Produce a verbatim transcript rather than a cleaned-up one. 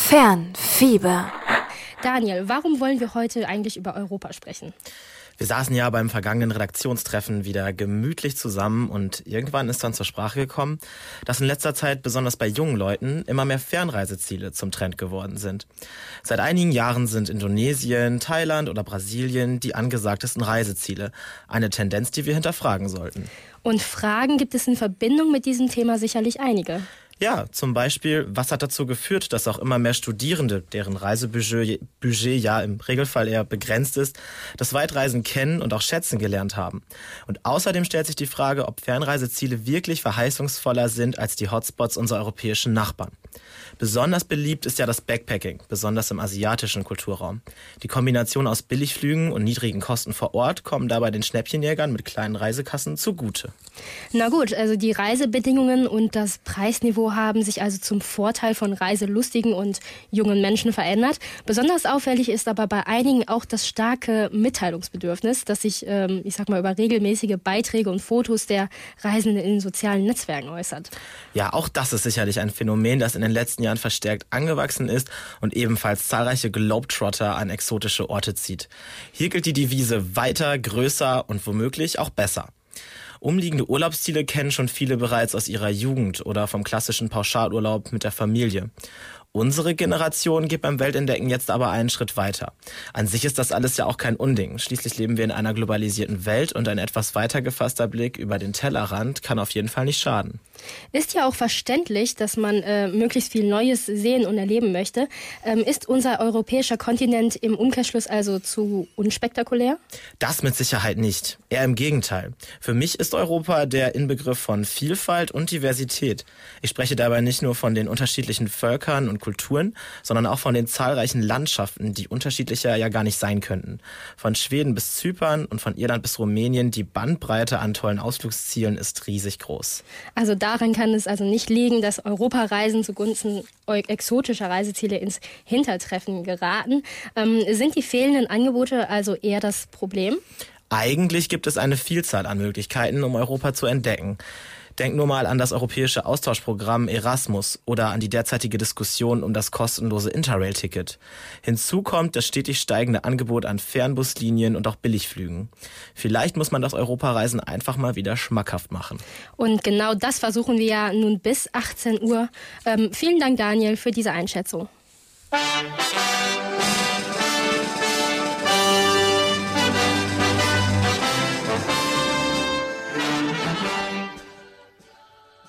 Fernfieber. Daniel, warum wollen wir heute eigentlich über Europa sprechen? Wir saßen ja beim vergangenen Redaktionstreffen wieder gemütlich zusammen und irgendwann ist dann zur Sprache gekommen, dass in letzter Zeit besonders bei jungen Leuten immer mehr Fernreiseziele zum Trend geworden sind. Seit einigen Jahren sind Indonesien, Thailand oder Brasilien die angesagtesten Reiseziele. Eine Tendenz, die wir hinterfragen sollten. Und Fragen gibt es in Verbindung mit diesem Thema sicherlich einige. Ja, zum Beispiel, was hat dazu geführt, dass auch immer mehr Studierende, deren Reisebudget Budget ja im Regelfall eher begrenzt ist, das Weitreisen kennen und auch schätzen gelernt haben. Und außerdem stellt sich die Frage, ob Fernreiseziele wirklich verheißungsvoller sind als die Hotspots unserer europäischen Nachbarn. Besonders beliebt ist ja das Backpacking, besonders im asiatischen Kulturraum. Die Kombination aus Billigflügen und niedrigen Kosten vor Ort kommen dabei den Schnäppchenjägern mit kleinen Reisekassen zugute. Na gut, also die Reisebedingungen und das Preisniveau haben sich also zum Vorteil von reiselustigen und jungen Menschen verändert. Besonders auffällig ist aber bei einigen auch das starke Mitteilungsbedürfnis, das sich, ähm, ich sag mal, über regelmäßige Beiträge und Fotos der Reisenden in den sozialen Netzwerken äußert. Ja, auch das ist sicherlich ein Phänomen, das in den letzten Jahren verstärkt angewachsen ist und ebenfalls zahlreiche Globetrotter an exotische Orte zieht. Hier gilt die Devise weiter, größer und womöglich auch besser. Umliegende Urlaubsziele kennen schon viele bereits aus ihrer Jugend oder vom klassischen Pauschalurlaub mit der Familie. Unsere Generation geht beim Weltentdecken jetzt aber einen Schritt weiter. An sich ist das alles ja auch kein Unding. Schließlich leben wir in einer globalisierten Welt und ein etwas weiter gefasster Blick über den Tellerrand kann auf jeden Fall nicht schaden. Ist ja auch verständlich, dass man äh, möglichst viel Neues sehen und erleben möchte. Ähm, ist unser europäischer Kontinent im Umkehrschluss also zu unspektakulär? Das mit Sicherheit nicht. Eher im Gegenteil. Für mich ist Europa der Inbegriff von Vielfalt und Diversität. Ich spreche dabei nicht nur von den unterschiedlichen Völkern und Kulturen, sondern auch von den zahlreichen Landschaften, die unterschiedlicher ja gar nicht sein könnten. Von Schweden bis Zypern und von Irland bis Rumänien, die Bandbreite an tollen Ausflugszielen ist riesig groß. Also daran kann es also nicht liegen, dass Europareisen zugunsten exotischer Reiseziele ins Hintertreffen geraten. Ähm, sind die fehlenden Angebote also eher das Problem? Eigentlich gibt es eine Vielzahl an Möglichkeiten, um Europa zu entdecken. Denk nur mal an das europäische Austauschprogramm Erasmus oder an die derzeitige Diskussion um das kostenlose Interrail-Ticket. Hinzu kommt das stetig steigende Angebot an Fernbuslinien und auch Billigflügen. Vielleicht muss man das Europareisen einfach mal wieder schmackhaft machen. Und genau das versuchen wir ja nun bis achtzehn Uhr. Ähm, vielen Dank, Daniel, für diese Einschätzung.